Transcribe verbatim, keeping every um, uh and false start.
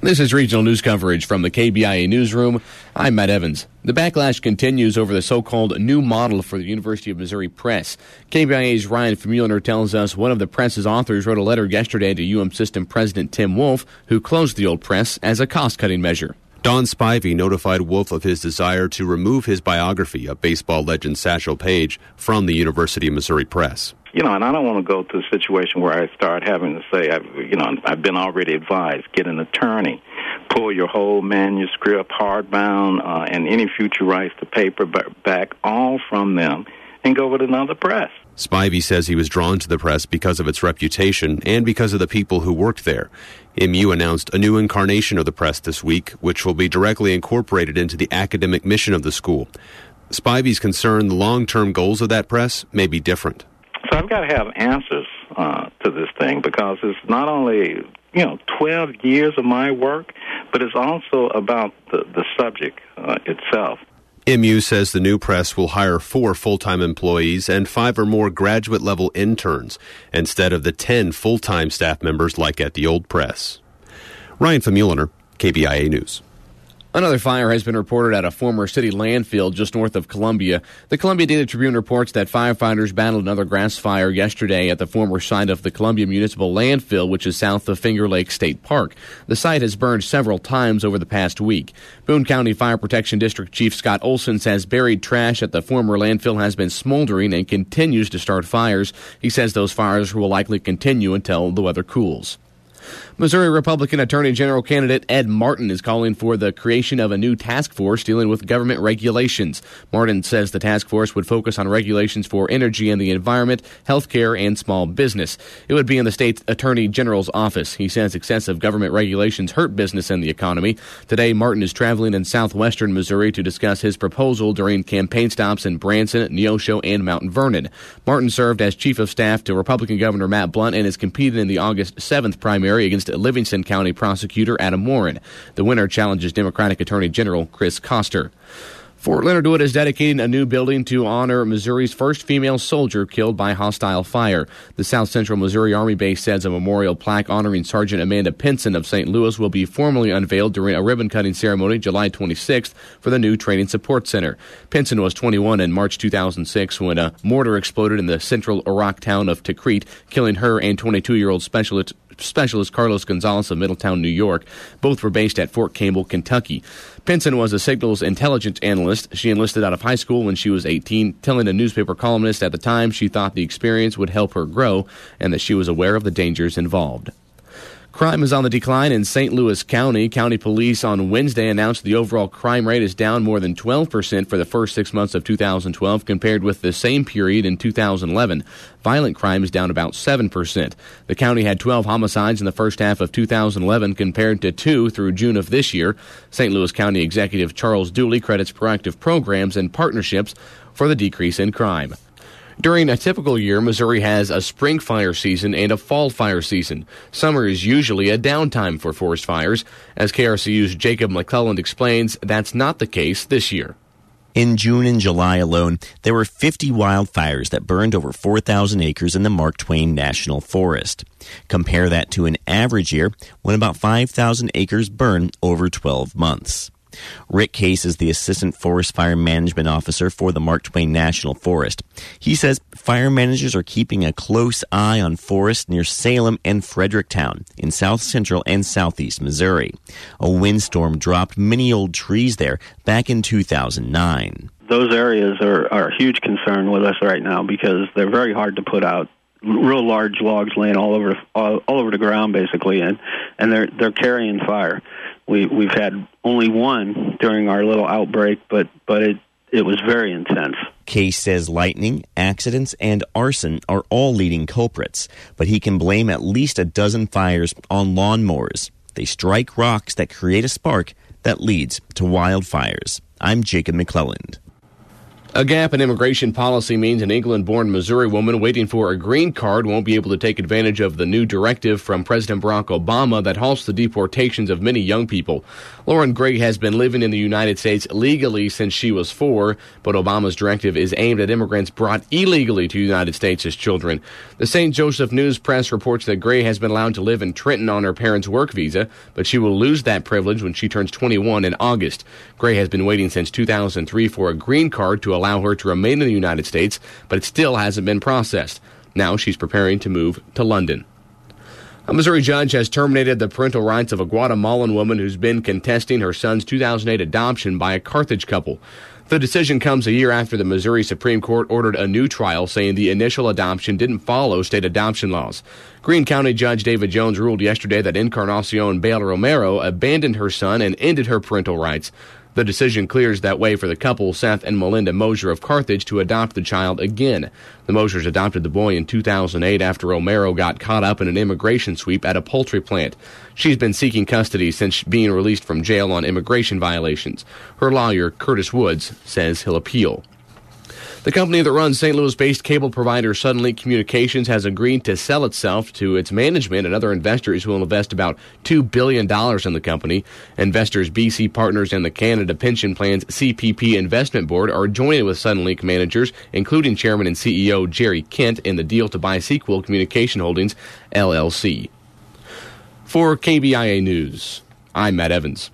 This is regional news coverage from the K B I A newsroom. I'm Matt Evans. The backlash continues over the so-called new model for the University of Missouri Press. K B I A's Ryan Famuliner tells us one of the press's authors wrote a letter yesterday to U M System President Tim Wolf, who closed the old press as a cost-cutting measure. Don Spivey notified Wolf of his desire to remove his biography of baseball legend Satchel Paige from the University of Missouri Press. You know, and I don't want to go to a situation where I start having to say, I've, you know, I've been already advised, get an attorney, pull your whole manuscript, hardbound, uh, and any future rights to paper back, all from them, and go with another press. Spivey says he was drawn to the press because of its reputation and because of the people who worked there. M U announced a new incarnation of the press this week, which will be directly incorporated into the academic mission of the school. Spivey's concerned the long-term goals of that press may be different. So I've got to have answers uh, to this thing, because it's not only, you know, twelve years of my work, but it's also about the, the subject uh, itself. M U says the new press will hire four full-time employees and five or more graduate-level interns instead of the ten full-time staff members like at the old press. Ryan Famuliner, K B I A News. Another fire has been reported at a former city landfill just north of Columbia. The Columbia Daily Tribune reports that firefighters battled another grass fire yesterday at the former site of the Columbia Municipal Landfill, which is south of Finger Lake State Park. The site has burned several times over the past week. Boone County Fire Protection District Chief Scott Olson says buried trash at the former landfill has been smoldering and continues to start fires. He says those fires will likely continue until the weather cools. Missouri Republican Attorney General candidate Ed Martin is calling for the creation of a new task force dealing with government regulations. Martin says the task force would focus on regulations for energy and the environment, health care, and small business. It would be in the state attorney general's office. He says excessive government regulations hurt business and the economy. Today, Martin is traveling in southwestern Missouri to discuss his proposal during campaign stops in Branson, Neosho, and Mount Vernon. Martin served as chief of staff to Republican Governor Matt Blunt and is competing in the August seventh primary against Livingston County prosecutor Adam Warren. The winner challenges Democratic Attorney General Chris Koster. Fort Leonard Wood is dedicating a new building to honor Missouri's first female soldier killed by hostile fire. The South Central Missouri Army Base says a memorial plaque honoring Sergeant Amanda Pinson of Saint Louis will be formally unveiled during a ribbon-cutting ceremony July twenty-sixth for the new Training Support Center. Pinson was twenty-one in March two thousand six when a mortar exploded in the central Iraq town of Tikrit, killing her and twenty-two-year-old specialist Specialist Carlos Gonzalez of Middletown, New York. Both were based at Fort Campbell, Kentucky. Pinson was a signals intelligence analyst. She enlisted out of high school when she was eighteen, telling a newspaper columnist at the time she thought the experience would help her grow and that she was aware of the dangers involved. Crime is on the decline in Saint Louis County. County police on Wednesday announced the overall crime rate is down more than twelve percent for the first six months of two thousand twelve compared with the same period in two thousand eleven. Violent crime is down about seven percent. The county had twelve homicides in the first half of two thousand eleven compared to two through June of this year. Saint Louis County Executive Charles Dooley credits proactive programs and partnerships for the decrease in crime. During a typical year, Missouri has a spring fire season and a fall fire season. Summer is usually a downtime for forest fires. As K R C U's Jacob McClelland explains, that's not the case this year. In June and July alone, there were fifty wildfires that burned over four thousand acres in the Mark Twain National Forest. Compare that to an average year when about five thousand acres burn over twelve months. Rick Case is the Assistant Forest Fire Management Officer for the Mark Twain National Forest. He says fire managers are keeping a close eye on forests near Salem and Fredericktown in south central and southeast Missouri. A windstorm dropped many old trees there back in two thousand nine. Those areas are, are a huge concern with us right now because they're very hard to put out. Real large logs laying all over all, all over the ground, basically, and, and they're they're carrying fire. We we've had only one during our little outbreak, but but it it was very intense. Case says lightning, accidents, and arson are all leading culprits, but he can blame at least a dozen fires on lawnmowers. They strike rocks that create a spark that leads to wildfires. I'm Jacob McClelland. A gap in immigration policy means an England-born Missouri woman waiting for a green card won't be able to take advantage of the new directive from President Barack Obama that halts the deportations of many young people. Lauren Gray has been living in the United States legally since she was four, but Obama's directive is aimed at immigrants brought illegally to the United States as children. The Saint Joseph News Press reports that Gray has been allowed to live in Trenton on her parents' work visa, but she will lose that privilege when she turns twenty-one in August. Gray has been waiting since two thousand three for a green card to allow her to remain in the United States, but it still hasn't been processed. Now she's preparing to move to London. A Missouri judge has terminated the parental rights of a Guatemalan woman who's been contesting her son's two thousand eight adoption by a Carthage couple. The decision comes a year after the Missouri Supreme Court ordered a new trial, saying the initial adoption didn't follow state adoption laws. Greene County Judge David Jones ruled yesterday that Encarnacion Bale Romero abandoned her son and ended her parental rights. The decision clears that way for the couple, Seth and Melinda Mosier of Carthage, to adopt the child again. The Mosiers adopted the boy in two thousand eight after Romero got caught up in an immigration sweep at a poultry plant. She's been seeking custody since being released from jail on immigration violations. Her lawyer, Curtis Woods, says he'll appeal. The company that runs Saint Louis-based cable provider Suddenlink Communications has agreed to sell itself to its management and other investors who will invest about two billion dollars in the company. Investors B C Partners and the Canada Pension Plan's C P P Investment Board are joining with Suddenlink managers, including Chairman and C E O Jerry Kent, in the deal to buy Sequel Communication Holdings, L L C. For K B I A News, I'm Matt Evans.